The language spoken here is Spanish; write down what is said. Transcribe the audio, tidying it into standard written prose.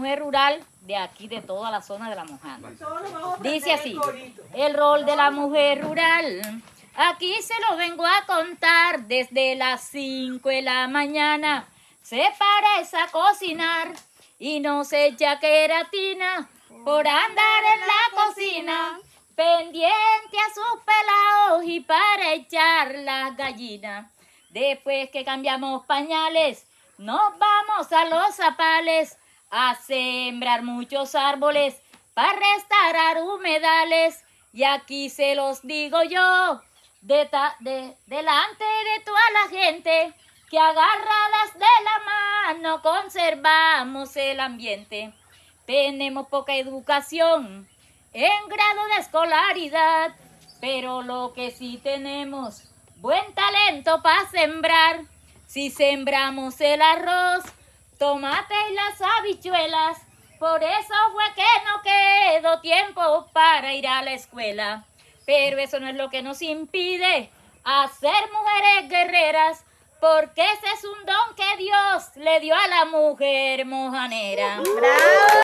mujer rural de aquí, de toda la zona de La Mojana. Dice así, el rol de la mujer rural. Aquí se lo vengo a contar desde las 5 de la mañana. Se para a cocinar y no se echa queratina por andar en la cocina, pendiente a sus pelados y para echar las gallinas. Después que cambiamos pañales, nos vamos a los zapales a sembrar muchos árboles para restaurar humedales. Y aquí se los digo yo, delante de toda la gente, que agarradas de la mano conservamos el ambiente. Tenemos poca educación en grado de escolaridad, pero lo que sí tenemos, buen talento para sembrar. Si sembramos el arroz, tomate y las habichuelas, por eso fue que no quedó tiempo para ir a la escuela. Pero eso no es lo que nos impide hacer mujeres guerreras, porque ese es un don que Dios le dio a la mujer mojanera. ¡Bravo!